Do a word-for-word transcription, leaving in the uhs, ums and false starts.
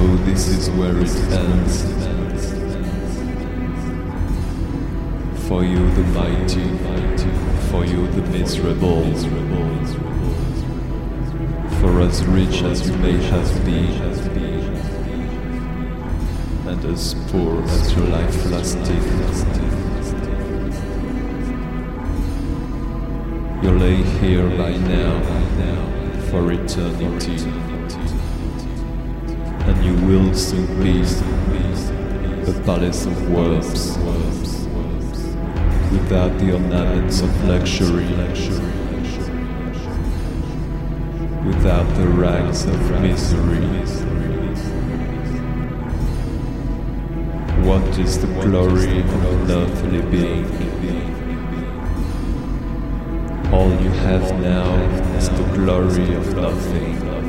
know this is where it ends. For you the mighty, for you the miserable, for as rich as you may have been, and as poor as your life lasted. You lay here by now for eternity, and you will soon be a palace of worms, without the ornaments of luxury, without the rags of misery. What is the glory of an earthly being? All you have now is the glory of nothing.